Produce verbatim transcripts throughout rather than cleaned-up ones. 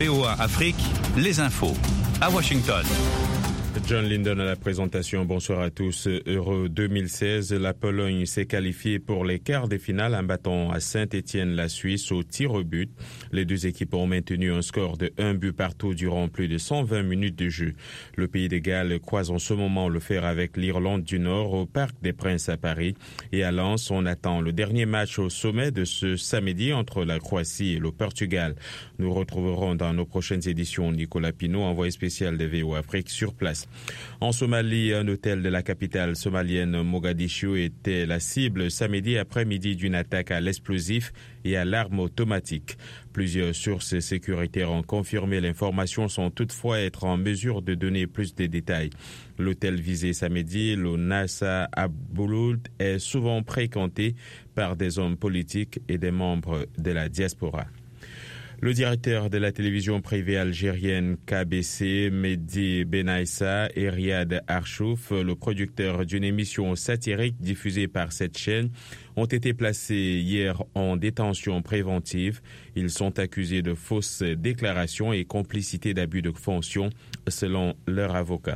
V O A Afrique, les infos, à Washington. John Linden à la présentation. Bonsoir à tous. Euro deux mille seize, la Pologne s'est qualifiée pour les quarts de finale en battant à Saint-Étienne la Suisse au tir au but. Les deux équipes ont maintenu un score de un but partout durant plus de cent vingt minutes de jeu. Le pays de Galles croise en ce moment le fer avec l'Irlande du Nord au Parc des Princes à Paris. Et à Lens, on attend le dernier match au sommet de ce samedi entre la Croatie et le Portugal. Nous retrouverons dans nos prochaines éditions Nicolas Pinault, envoyé spécial de V O A Afrique sur place. En Somalie, un hôtel de la capitale somalienne Mogadiscio était la cible samedi après-midi d'une attaque à l'explosif et à l'arme automatique. Plusieurs sources sécuritaires ont confirmé l'information sans toutefois être en mesure de donner plus de détails. L'hôtel visé samedi, le Nasa Abouloud, est souvent fréquenté par des hommes politiques et des membres de la diaspora. Le directeur de la télévision privée algérienne K B C, Mehdi Benaissa, et Riyad Archouf, le producteur d'une émission satirique diffusée par cette chaîne, ont été placés hier en détention préventive. Ils sont accusés de fausses déclarations et complicité d'abus de fonction, selon leur avocat.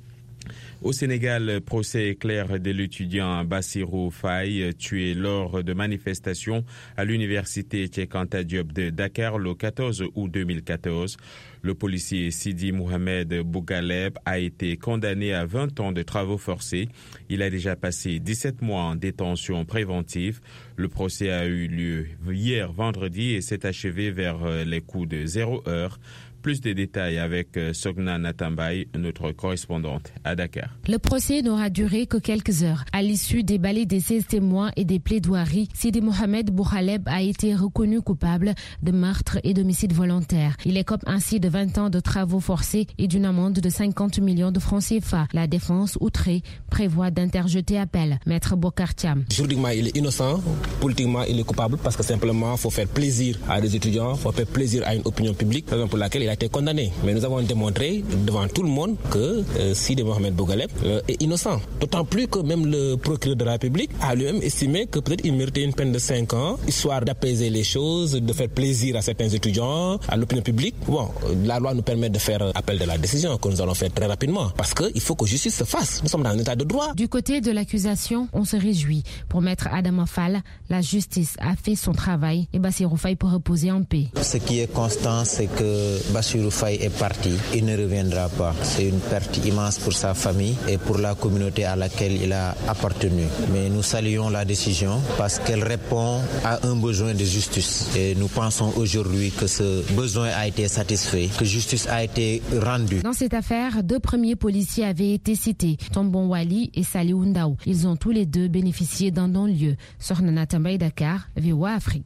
Au Sénégal, procès éclair de l'étudiant Bassirou Faye, tué lors de manifestations à l'université Cheikh Anta Diop de Dakar le quatorze août deux mille quatorze. Le policier Sidi Mohamed Bougaleb a été condamné à vingt ans de travaux forcés. Il a déjà passé dix-sept mois en détention préventive. Le procès a eu lieu hier vendredi et s'est achevé vers les coups de zéro heure. Plus de détails avec Sogna Natambay, notre correspondante à Dakar. Le procès n'aura duré que quelques heures. À l'issue des balais des seize témoins et des plaidoiries, Sidi Mohamed Bouhaleb a été reconnu coupable de meurtre et d'homicide volontaire. Il écope ainsi de vingt ans de travaux forcés et d'une amende de cinquante millions de francs C F A. La défense, outrée, prévoit d'interjeter appel. Maître Bokar Thiam. Juridiquement, il est innocent. Politiquement, il est coupable parce que simplement, il faut faire plaisir à des étudiants, il faut faire plaisir à une opinion publique, raison pour laquelle il a été condamné. Mais nous avons démontré devant tout le monde que euh, Sidi Mohamed Bougaleb euh, est innocent. D'autant plus que même le procureur de la République a lui-même estimé que peut-être il méritait une peine de cinq ans, histoire d'apaiser les choses, de faire plaisir à certains étudiants, à l'opinion publique. Bon, la loi nous permet de faire appel de la décision que nous allons faire très rapidement. Parce qu'il faut que justice se fasse. Nous sommes dans un état de droit. Du côté de l'accusation, on se réjouit. Pour maître Adama Fall, la justice a fait son travail et Bassirou Faye peut reposer en paix. Ce qui est constant, c'est que Bassirou Faye est parti. Il ne reviendra pas. C'est une perte immense pour sa famille et pour la communauté à laquelle il a appartenu. Mais nous saluons la décision parce qu'elle répond à un besoin de justice. Et nous pensons aujourd'hui que ce besoin a été satisfait, que justice a été rendue. Dans cette affaire, deux premiers policiers avaient été cités, Tombon Wali et Saliou Ndaou. Ils ont tous les deux bénéficié d'un non-lieu. Sornana Tambay Dakar, V O A Afrique.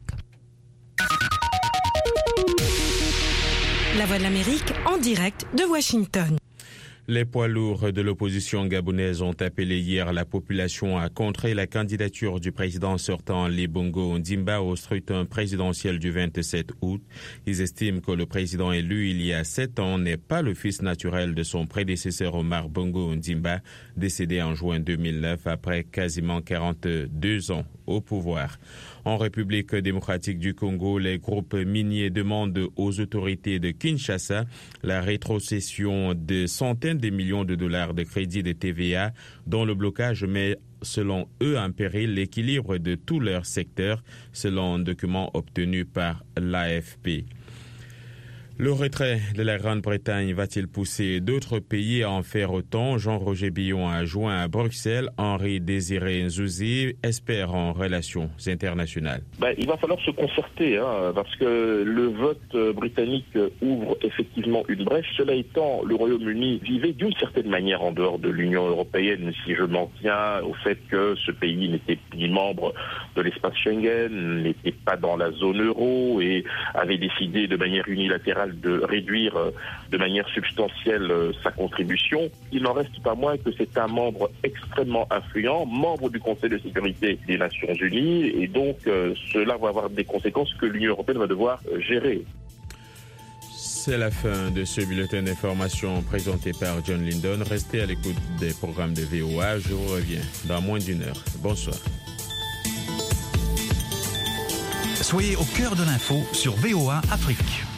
La Voix de l'Amérique en direct de Washington. Les poids lourds de l'opposition gabonaise ont appelé hier la population à contrer la candidature du président sortant Ali Bongo Ondimba au scrutin présidentiel du vingt-sept août. Ils estiment que le président élu il y a sept ans n'est pas le fils naturel de son prédécesseur Omar Bongo Ondimba, décédé en juin deux mille neuf après quasiment quarante-deux ans au pouvoir. En République démocratique du Congo, les groupes miniers demandent aux autorités de Kinshasa la rétrocession de centaines de millions de dollars de crédits de T V A dont le blocage met selon eux en péril l'équilibre de tout leur secteur, selon un document obtenu par l'A F P. Le retrait de la Grande-Bretagne va-t-il pousser d'autres pays à en faire autant? Jean-Roger Billon a joint à Bruxelles. Henri Désiré Nzouzi espère en relations internationales. Ben, il va falloir se concerter, hein, parce que le vote britannique ouvre effectivement une brèche. Cela étant, le Royaume-Uni vivait d'une certaine manière en dehors de l'Union européenne, si je m'en tiens au fait que ce pays n'était ni membre de l'espace Schengen, n'était pas dans la zone euro et avait décidé de manière unilatérale de réduire de manière substantielle sa contribution. Il n'en reste pas moins que c'est un membre extrêmement influent, membre du Conseil de sécurité des Nations Unies, et donc euh, cela va avoir des conséquences que l'Union européenne va devoir euh, gérer. C'est la fin de ce bulletin d'information présenté par John Linden. Restez à l'écoute des programmes de V O A. Je vous reviens dans moins d'une heure. Bonsoir. Soyez au cœur de l'info sur V O A Afrique.